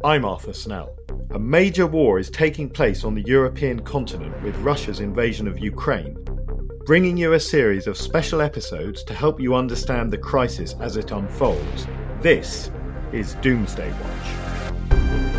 I'm Arthur Snell. A major war is taking place on the European continent with Russia's invasion of Ukraine, bringing you a series of special episodes to help you understand the crisis as it unfolds. This is Doomsday Watch.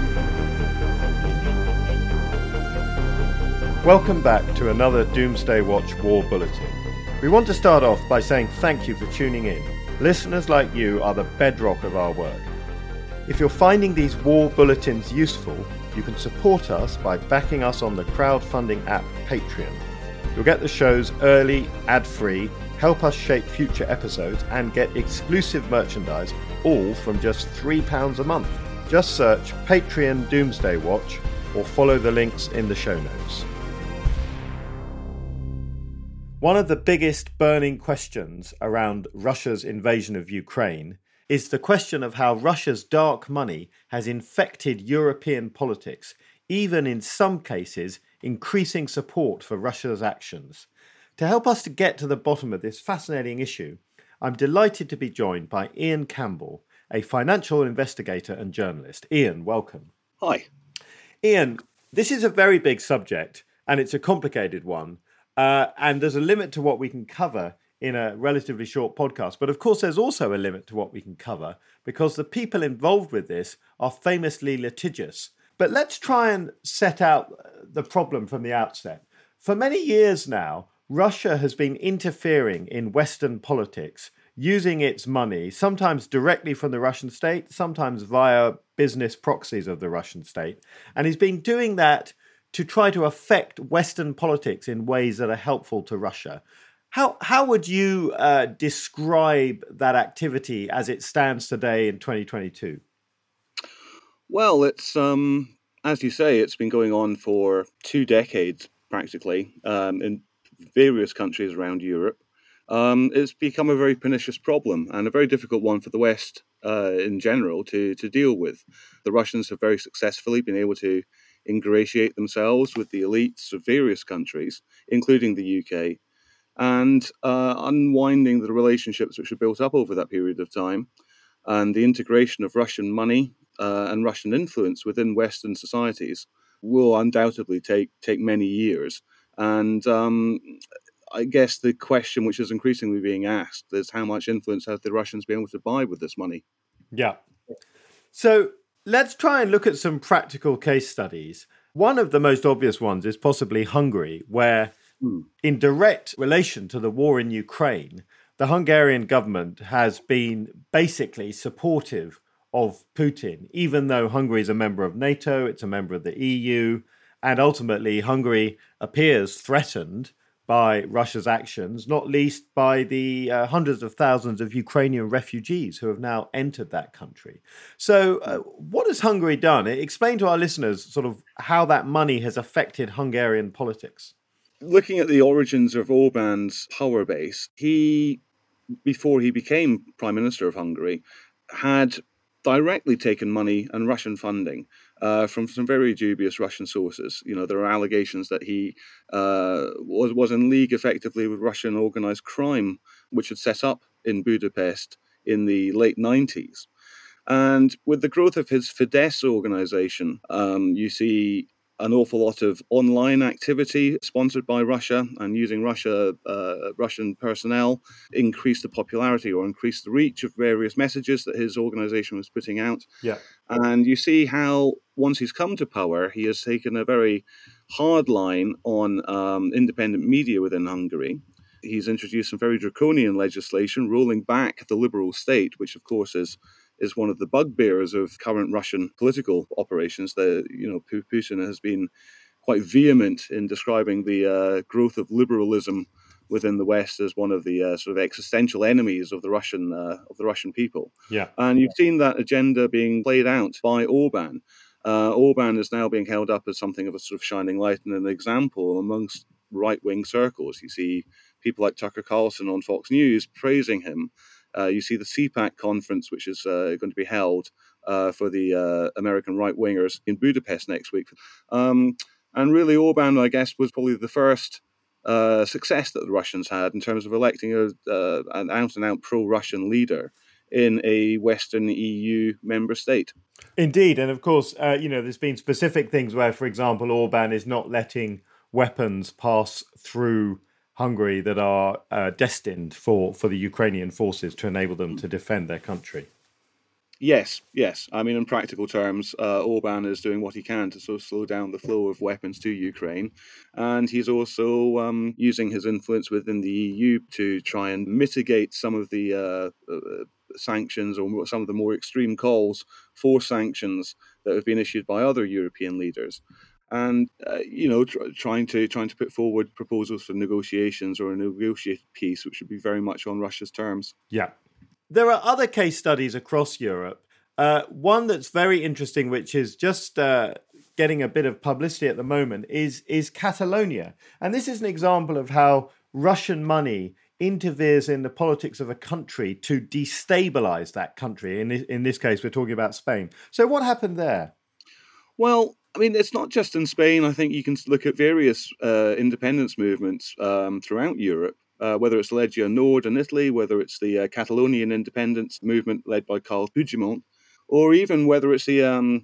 Welcome back to another Doomsday Watch War Bulletin. We want to start off by saying thank you for tuning in. Listeners like you are the bedrock of our work. If you're finding these war bulletins useful, you can support us by backing us on the crowdfunding app Patreon. You'll get the shows early, ad-free, help us shape future episodes, and get exclusive merchandise, all from just £3 a month. Just search Patreon Doomsday Watch or follow the links in the show notes. One of the biggest burning questions around Russia's invasion of Ukraine is the question of how Russia's dark money has infected European politics, even in some cases increasing support for Russia's actions. To help us to get to the bottom of this fascinating issue, I'm delighted to be joined by Ian Campbell, a financial investigator and journalist. Ian, welcome. Hi. Ian, this is a very big subject and it's a complicated one, and there's a limit to what we can cover in a relatively short podcast. But of course, there's also a limit to what we can cover because the people involved with this are famously litigious. But let's try and set out the problem from the outset. For many years now, Russia has been interfering in Western politics, using its money, sometimes directly from the Russian state, sometimes via business proxies of the Russian state. And he's been doing that to try to affect Western politics in ways that are helpful to Russia. How would you describe that activity as it stands today in 2022? Well, it's, as you say, it's been going on for 2 decades, practically, in various countries around Europe. It's become a very pernicious problem and a very difficult one for the West in general to deal with. The Russians have very successfully been able to ingratiate themselves with the elites of various countries, including the UK, and unwinding the relationships which were built up over that period of time, and the integration of Russian money and Russian influence within Western societies will undoubtedly take many years. And I guess the question which is increasingly being asked is how much influence have the Russians been able to buy with this money? Yeah. So let's try and look at some practical case studies. One of the most obvious ones is possibly Hungary, where in direct relation to the war in Ukraine, the Hungarian government has been basically supportive of Putin, even though Hungary is a member of NATO, it's a member of the EU, and ultimately Hungary appears threatened by Russia's actions, not least by the hundreds of thousands of Ukrainian refugees who have now entered that country. So what has Hungary done? Explain to our listeners sort of how that money has affected Hungarian politics. Looking at the origins of Orbán's power base, he, before he became Prime Minister of Hungary, had directly taken money and Russian funding from some very dubious Russian sources. You know, there are allegations that he was in league effectively with Russian organized crime, which had set up in Budapest in the late 90s. And with the growth of his Fidesz organization, you see an awful lot of online activity sponsored by Russia and using Russian personnel increase the popularity or increase the reach of various messages that his organization was putting out. Yeah. And you see how once he's come to power, he has taken a very hard line on independent media within Hungary. He's introduced some very draconian legislation, rolling back the liberal state, which of course is one of the bugbears of current Russian political operations. Putin has been quite vehement in describing the growth of liberalism within the West as one of the sort of existential enemies of the Russian people. Yeah, and you've seen that agenda being played out by Orbán. Orbán is now being held up as something of a sort of shining light and an example amongst right-wing circles. You see people like Tucker Carlson on Fox News praising him. You see the CPAC conference, which is going to be held for the American right-wingers in Budapest next week. And really, Orbán, I guess, was probably the first success that the Russians had in terms of electing an out-and-out pro-Russian leader in a Western EU member state. Indeed, and of course, there's been specific things where, for example, Orban is not letting weapons pass through Hungary that are destined for the Ukrainian forces to enable them to defend their country. Yes. I mean, in practical terms, Orban is doing what he can to sort of slow down the flow of weapons to Ukraine. And he's also using his influence within the EU to try and mitigate some of the sanctions or some of the more extreme calls for sanctions that have been issued by other European leaders. And trying to put forward proposals for negotiations or a negotiated peace, which would be very much on Russia's terms. Yeah. There are other case studies across Europe. One that's very interesting, which is just getting a bit of publicity at the moment, is Catalonia. And this is an example of how Russian money interferes in the politics of a country to destabilize that country. In this case, we're talking about Spain. So what happened there? Well, I mean, it's not just in Spain. I think you can look at various independence movements throughout Europe. Whether it's Lega Nord in Italy, whether it's the Catalonian independence movement led by Carles Puigdemont, or even whether it's the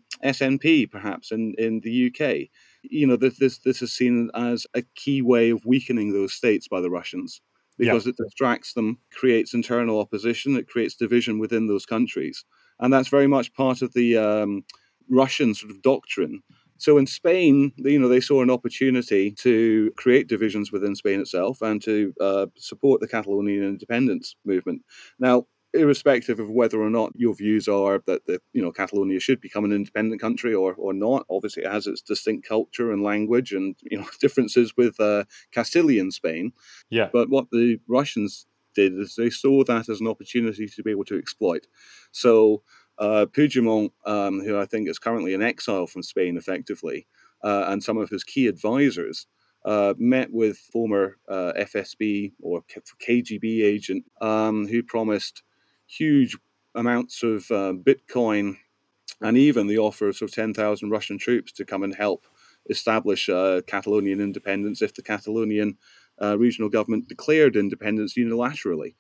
SNP, perhaps, in the UK. This is seen as a key way of weakening those states by the Russians because it distracts them, creates internal opposition, it creates division within those countries. And that's very much part of the Russian sort of doctrine. So in Spain, they saw an opportunity to create divisions within Spain itself and to support the Catalonian independence movement. Now, irrespective of whether or not your views are that Catalonia should become an independent country or not, obviously it has its distinct culture and language and differences with Castilian Spain. Yeah. But what the Russians did is they saw that as an opportunity to be able to exploit. So Puigdemont, who I think is currently in exile from Spain effectively, and some of his key advisors met with former FSB or KGB agent who promised huge amounts of Bitcoin and even the offer of sort of 10,000 Russian troops to come and help establish Catalonian independence if the Catalonian regional government declared independence unilaterally.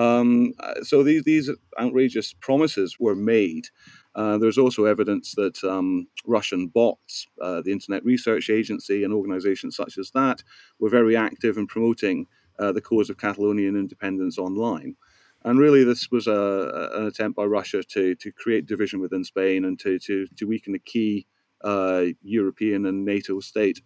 So these outrageous promises were made. There's also evidence that Russian bots, the Internet Research Agency and organizations such as that, were very active in promoting the cause of Catalonian independence online. And really, this was an attempt by Russia to create division within Spain and to weaken a key European and NATO state.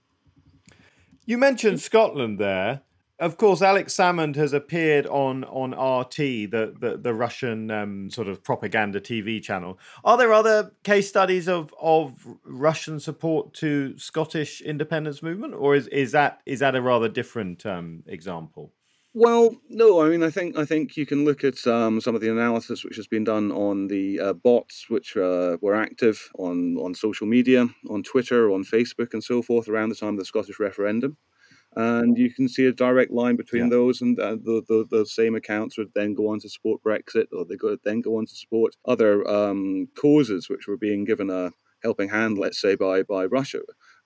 You mentioned Scotland there. Of course, Alex Salmond has appeared on RT, the Russian sort of propaganda TV channel. Are there other case studies of Russian support to Scottish independence movement, or is that a rather different example? Well, no. I mean, I think you can look at some of the analysis which has been done on the bots which were active on social media, on Twitter, on Facebook, and so forth around the time of the Scottish referendum. And you can see a direct line between those, and the same accounts would then go on to support Brexit, or they could then go on to support other causes which were being given a helping hand, let's say, by Russia.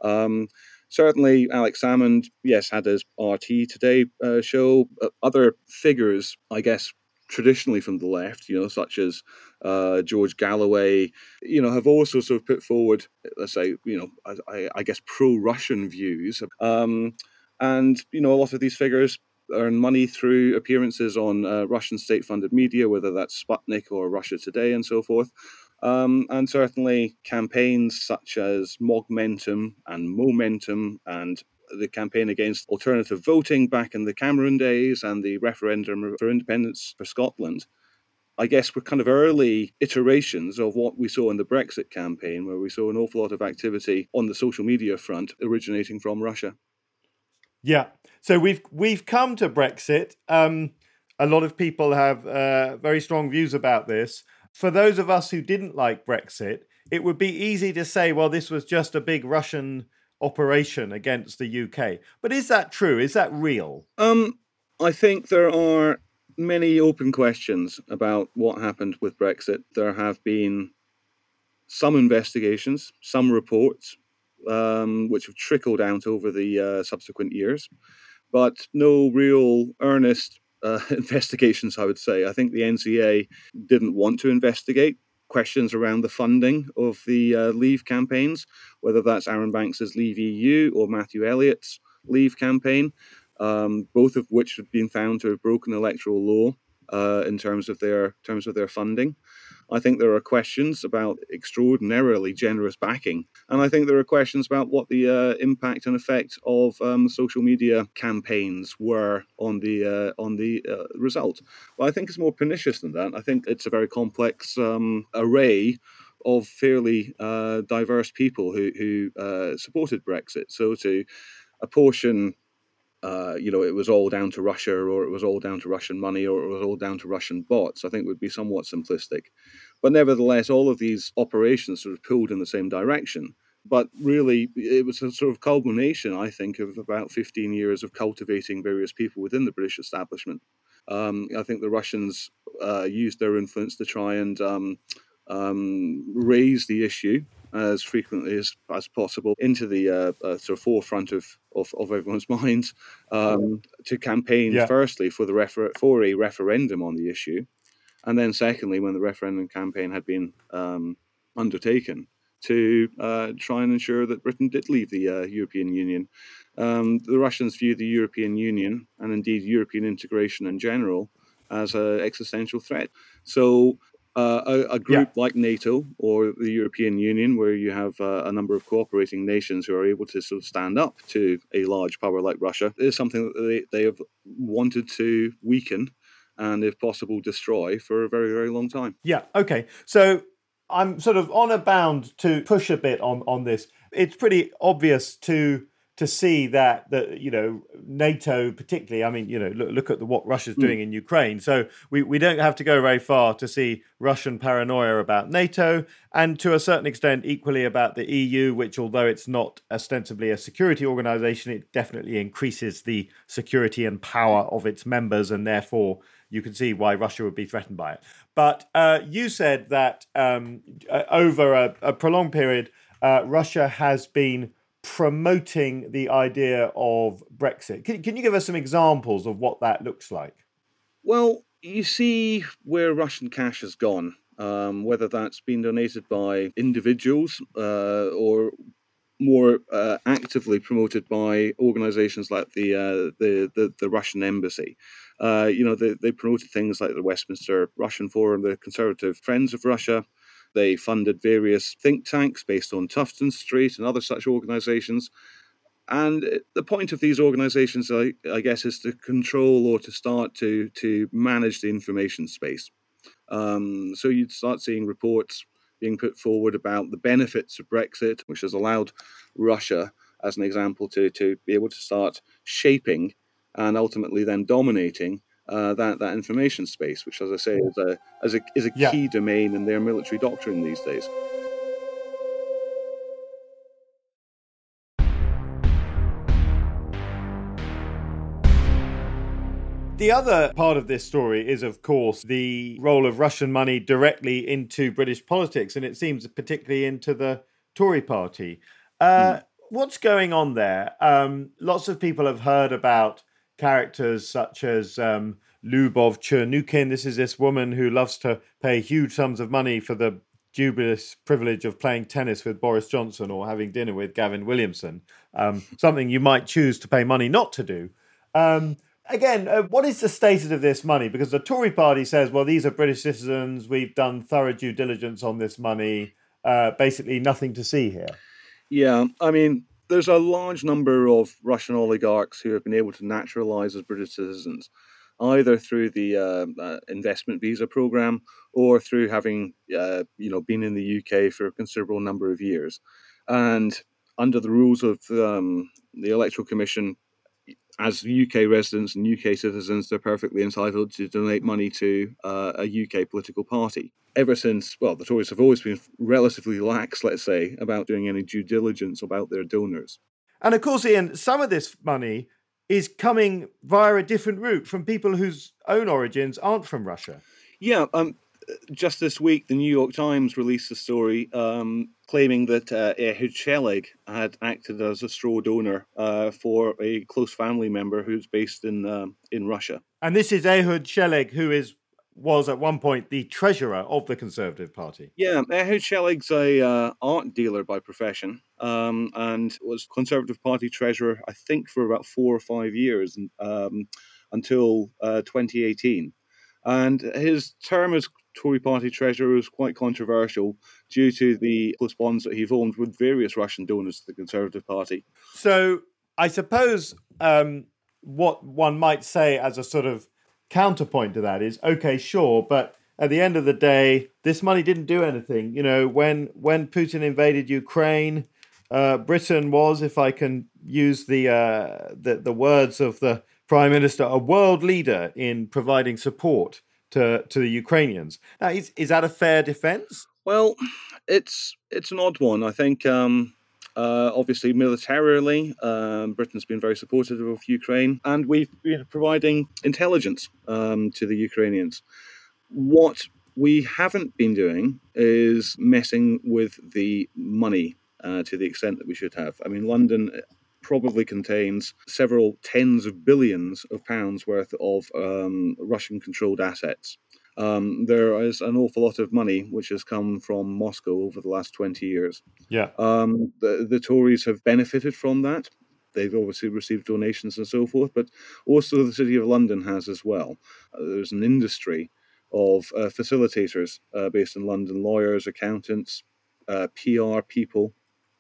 Certainly, Alex Salmond, yes, had his RT Today show. Other figures, I guess, traditionally from the left, such as George Galloway, have also sort of put forward, let's say, I guess, pro-Russian views. And, a lot of these figures earn money through appearances on Russian state-funded media, whether that's Sputnik or Russia Today and so forth. And certainly campaigns such as Mogmentum and Momentum and the campaign against alternative voting back in the Cameron days and the referendum for independence for Scotland, I guess were kind of early iterations of what we saw in the Brexit campaign, where we saw an awful lot of activity on the social media front originating from Russia. Yeah. So we've come to Brexit. A lot of people have very strong views about this. For those of us who didn't like Brexit, it would be easy to say, well, this was just a big Russian operation against the UK. But is that true? Is that real? I think there are many open questions about what happened with Brexit. There have been some investigations, some reports, which have trickled out over the subsequent years, but no real earnest investigations, I would say. I think the NCA didn't want to investigate questions around the funding of the Leave campaigns, whether that's Aaron Banks's Leave EU or Matthew Elliott's Leave campaign, both of which have been found to have broken electoral law in terms of their funding. I think there are questions about extraordinarily generous backing, and I think there are questions about what the impact and effect of social media campaigns were on the result. But I think it's more pernicious than that. I think it's a very complex array of fairly diverse people who supported Brexit. So to apportion it was all down to Russia, or it was all down to Russian money, or it was all down to Russian bots, I think would be somewhat simplistic. But nevertheless, all of these operations sort of pulled in the same direction. But really, it was a sort of culmination, I think, of about 15 years of cultivating various people within the British establishment. I think the Russians used their influence to try and raise the issue as frequently as possible into the sort of forefront of everyone's minds, to campaign firstly for a referendum on the issue, and then secondly, when the referendum campaign had been undertaken, to try and ensure that Britain did leave the European Union. The Russians viewed the European Union, and indeed European integration in general, as an existential threat. So a group like NATO or the European Union, where you have a number of cooperating nations who are able to sort of stand up to a large power like Russia, is something that they have wanted to weaken and, if possible, destroy for a very, very long time. Yeah, okay. So I'm sort of honor bound to push a bit on this. It's pretty obvious to see that NATO particularly, I mean, look at what Russia's doing in Ukraine. So we don't have to go very far to see Russian paranoia about NATO, and to a certain extent equally about the EU, which, although it's not ostensibly a security organization, it definitely increases the security and power of its members, and therefore you can see why Russia would be threatened by it. But you said that over a prolonged period, Russia has been promoting the idea of Brexit. Can you give us some examples of what that looks like? Well, you see where Russian cash has gone, whether that's been donated by individuals or more actively promoted by organizations like the Russian embassy. They promoted things like the Westminster Russian Forum, the Conservative Friends of Russia. They funded various think tanks based on Tufton Street and other such organizations. And the point of these organizations, I guess, is to control or to start to manage the information space. So you'd start seeing reports being put forward about the benefits of Brexit, which has allowed Russia, as an example, to be able to start shaping and ultimately then dominating that information space, which, as I say, is a key domain in their military doctrine these days. The other part of this story is, of course, the role of Russian money directly into British politics, and it seems particularly into the Tory party. What's going on there? Lots of people have heard about characters such as Lyubov Chernukin. This is this woman who loves to pay huge sums of money for the dubious privilege of playing tennis with Boris Johnson or having dinner with Gavin Williamson, something you might choose to pay money not to do. Again, what is the status of this money? Because the Tory party says, well, these are British citizens. We've done thorough due diligence on this money. Basically nothing to see here. Yeah, I mean, there's a large number of Russian oligarchs who have been able to naturalize as British citizens, either through the investment visa program or through having been in the UK for a considerable number of years. And under the rules of the Electoral Commission, as UK residents and UK citizens, they're perfectly entitled to donate money to a UK political party. Ever since, well, the Tories have always been relatively lax, let's say, about doing any due diligence about their donors. And of course, Ian, some of this money is coming via a different route from people whose own origins aren't from Russia. Yeah, just this week, the New York Times released a story claiming that Ehud Sheleg had acted as a straw donor for a close family member who's based in Russia. And this is Ehud Sheleg, who was at one point the treasurer of the Conservative Party. Yeah, Ehud Shelig's a art dealer by profession, and was Conservative Party treasurer, I think, for about 4 or 5 years, until 2018. And his term as Tory Party treasurer was quite controversial due to the close bonds that he formed with various Russian donors to the Conservative Party. So I suppose what one might say as a sort of counterpoint to that is, okay, sure, but at the end of the day, this money didn't do anything. You know, when Putin invaded Ukraine, Britain was, if I can use the words of the Prime Minister, a world leader in providing support to the Ukrainians. Now, is that a fair defence? Well, it's an odd one. I think obviously militarily, Britain's been very supportive of Ukraine, and we've been providing intelligence to the Ukrainians. What we haven't been doing is messing with the money to the extent that we should have. I mean, London probably contains several tens of billions of pounds worth of Russian-controlled assets. There is an awful lot of money which has come from Moscow over the last 20 years. Yeah. The Tories have benefited from that. They've obviously received donations and so forth, but also the City of London has as well. There's an industry of facilitators based in London, lawyers, accountants, PR people,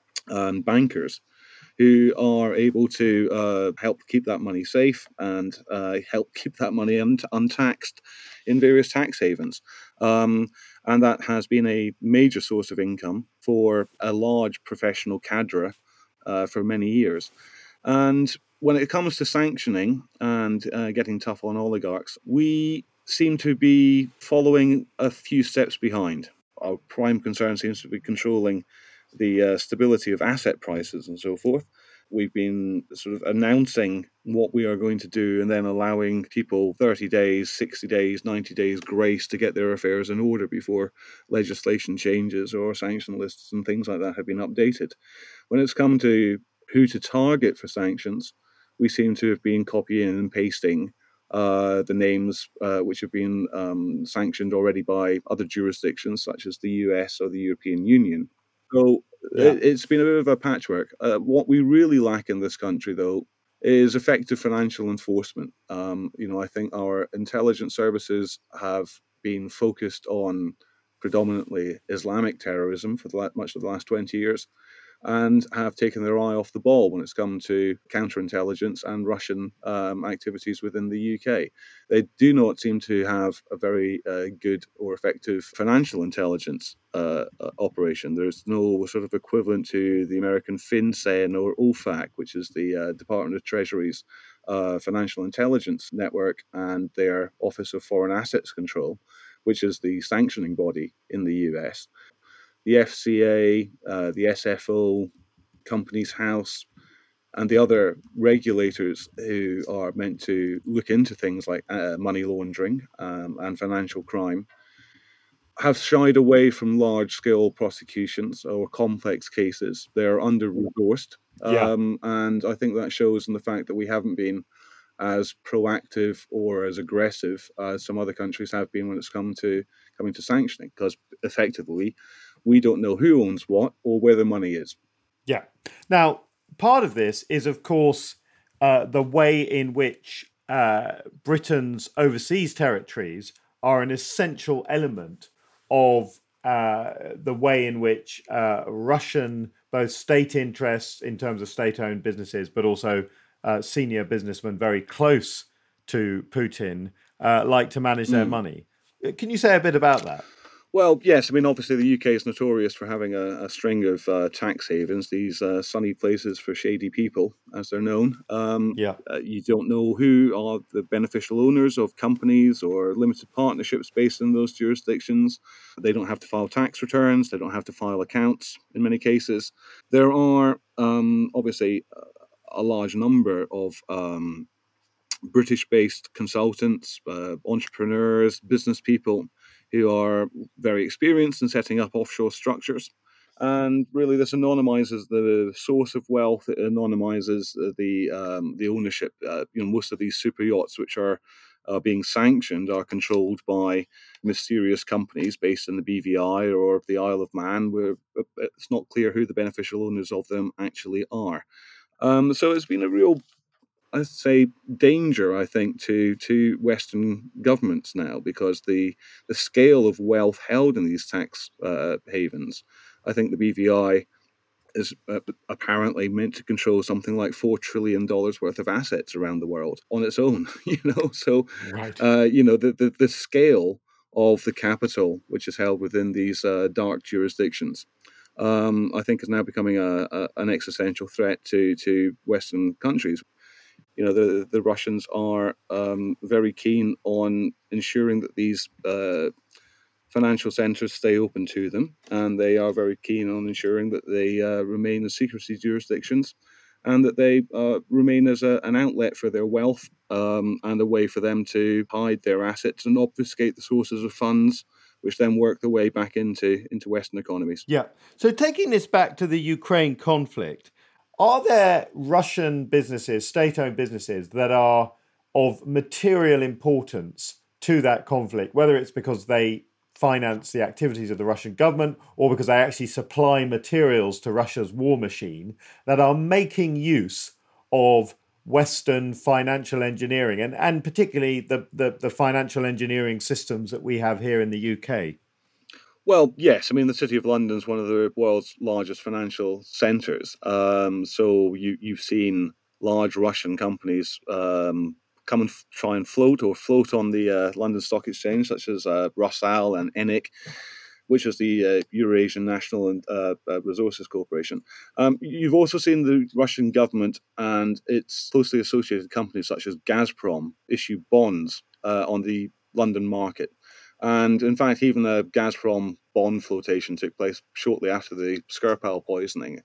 and bankers who are able to help keep that money safe and help keep that money untaxed in various tax havens. And that has been a major source of income for a large professional cadre for many years. And when it comes to sanctioning and getting tough on oligarchs, we seem to be following a few steps behind. Our prime concern seems to be controlling the stability of asset prices and so forth. We've been sort of announcing what we are going to do and then allowing people 30 days, 60 days, 90 days grace to get their affairs in order before legislation changes or sanction lists and things like that have been updated. When it's come to who to target for sanctions, we seem to have been copying and pasting the names which have been sanctioned already by other jurisdictions such as the US or the European Union. So it's been a bit of a patchwork. What we really lack in this country, though, is effective financial enforcement. I think our intelligence services have been focused on predominantly Islamic terrorism for much of the last 20 years, and have taken their eye off the ball when it's come to counterintelligence and Russian activities within the UK. They do not seem to have a very good or effective financial intelligence operation. There's no sort of equivalent to the American FinCEN or OFAC, which is the Department of Treasury's financial intelligence network, and their Office of Foreign Assets Control, which is the sanctioning body in the US. The FCA, the SFO, Companies House, and the other regulators who are meant to look into things like money laundering and financial crime have shied away from large-scale prosecutions or complex cases. They're under-resourced. And I think that shows in the fact that we haven't been as proactive or as aggressive as some other countries have been when it's coming to sanctioning, because effectively we don't know who owns what or where the money is. Yeah. Now, part of this is, of course, the way in which Britain's overseas territories are an essential element of the way in which Russian, both state interests in terms of state-owned businesses, but also senior businessmen very close to Putin like to manage their money. Can you say a bit about that? Well, yes. I mean, obviously, the UK is notorious for having a string of tax havens, these sunny places for shady people, as they're known. You don't know who are the beneficial owners of companies or limited partnerships based in those jurisdictions. They don't have to file tax returns. They don't have to file accounts in many cases. There are obviously a large number of British-based consultants, entrepreneurs, business people who are very experienced in setting up offshore structures. And really, this anonymizes the source of wealth. It anonymizes the ownership. Most of these super yachts, which are being sanctioned are controlled by mysterious companies based in the BVI or the Isle of Man, where it's not clear who the beneficial owners of them actually are. So it's been a real, I'd say, danger, I think, to Western governments now, because the scale of wealth held in these tax havens, I think the BVI is apparently meant to control something like $4 trillion worth of assets around the world on its own. So Right. the scale of the capital which is held within these dark jurisdictions, I think, is now becoming an existential threat to Western countries. The Russians are very keen on ensuring that these financial centres stay open to them, and they are very keen on ensuring that they remain as secrecy jurisdictions, and that they remain as an outlet for their wealth, and a way for them to hide their assets and obfuscate the sources of funds, which then work their way back into Western economies. Yeah. So taking this back to the Ukraine conflict, are there Russian businesses, state-owned businesses, that are of material importance to that conflict, whether it's because they finance the activities of the Russian government or because they actually supply materials to Russia's war machine, that are making use of Western financial engineering and particularly the financial engineering systems that we have here in the UK? Well, yes. I mean, the City of London is one of the world's largest financial centres. So you've seen large Russian companies come and try and float on the London Stock Exchange, such as Rusal and ENIC, which is the Eurasian National and Resources Corporation. You've also seen the Russian government and its closely associated companies, such as Gazprom, issue bonds on the London market. And in fact, even a Gazprom bond flotation took place shortly after the Skripal poisoning.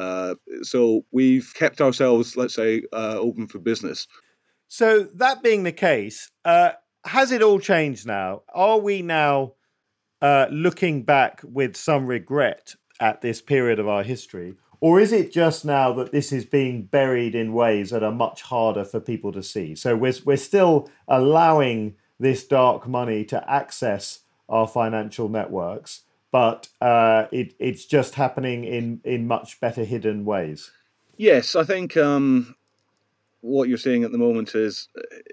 So we've kept ourselves, let's say, open for business. So that being the case, has it all changed now? Are we now looking back with some regret at this period of our history? Or is it just now that this is being buried in ways that are much harder for people to see? So we're still allowing this dark money to access our financial networks, but it's just happening in much better hidden ways. Yes, I think what you're seeing at the moment is,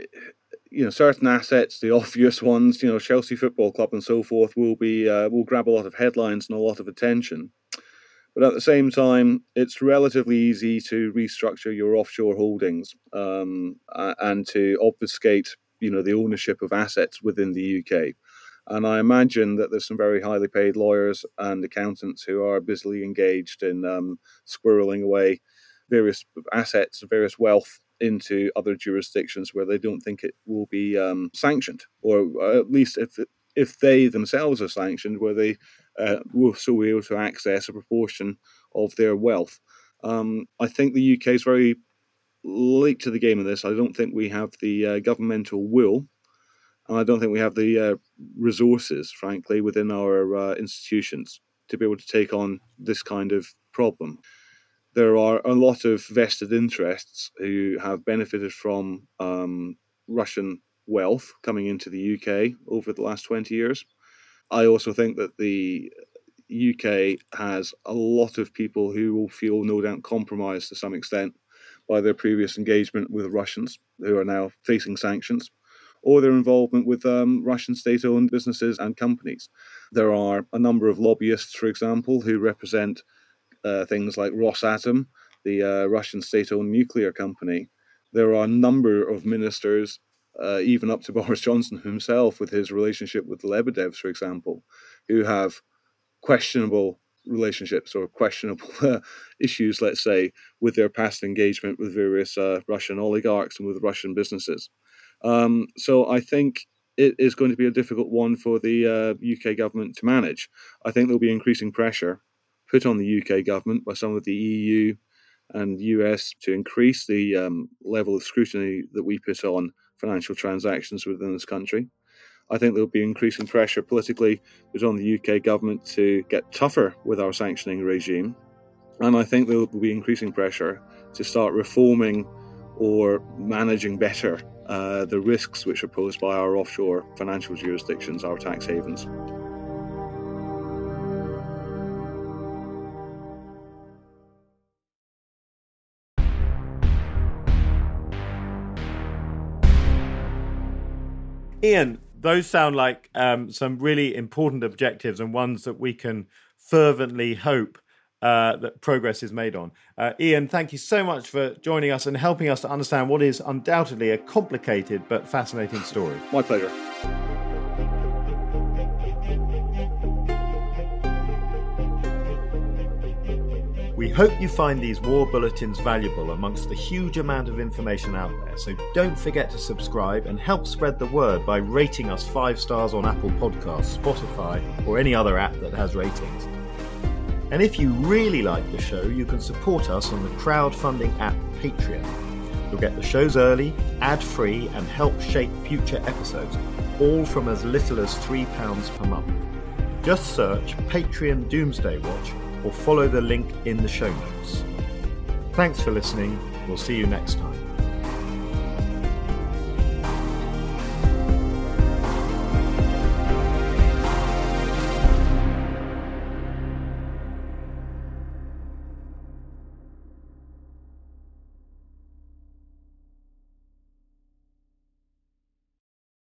certain assets, the obvious ones, Chelsea Football Club and so forth, will grab a lot of headlines and a lot of attention. But at the same time, it's relatively easy to restructure your offshore holdings and to obfuscate, the ownership of assets within the UK. And I imagine that there's some very highly paid lawyers and accountants who are busily engaged in squirreling away various assets, various wealth into other jurisdictions where they don't think it will be sanctioned, or at least if they themselves are sanctioned, where they will still be able to access a proportion of their wealth. I think the UK is very late to the game in this. I don't think we have the governmental will, and I don't think we have the resources, frankly, within our institutions to be able to take on this kind of problem. There are a lot of vested interests who have benefited from Russian wealth coming into the UK over the last 20 years. I also think that the UK has a lot of people who will feel no doubt compromised to some extent by their previous engagement with Russians who are now facing sanctions, or their involvement with Russian state-owned businesses and companies. There are a number of lobbyists, for example, who represent things like Rosatom, the Russian state-owned nuclear company. There are a number of ministers, even up to Boris Johnson himself, with his relationship with the Lebedevs, for example, who have questionable relationships or questionable issues, let's say, with their past engagement with various Russian oligarchs and with Russian businesses. So I think it is going to be a difficult one for the UK government to manage. I think there'll be increasing pressure put on the UK government by some of the EU and US to increase the level of scrutiny that we put on financial transactions within this country. I think there'll be increasing pressure politically put on the UK government to get tougher with our sanctioning regime. And I think there will be increasing pressure to start reforming or managing better the risks which are posed by our offshore financial jurisdictions, our tax havens. Ian, those sound like some really important objectives and ones that we can fervently hope that progress is made on. Ian, thank you so much for joining us and helping us to understand what is undoubtedly a complicated but fascinating story. My pleasure. We hope you find these war bulletins valuable amongst the huge amount of information out there, so don't forget to subscribe and help spread the word by rating us 5 stars on Apple Podcasts, Spotify, or any other app that has ratings. And if you really like the show, you can support us on the crowdfunding app Patreon. You'll get the shows early, ad-free, and help shape future episodes, all from as little as £3 per month. Just search Patreon Doomsday Watch or follow the link in the show notes. Thanks for listening. We'll see you next time.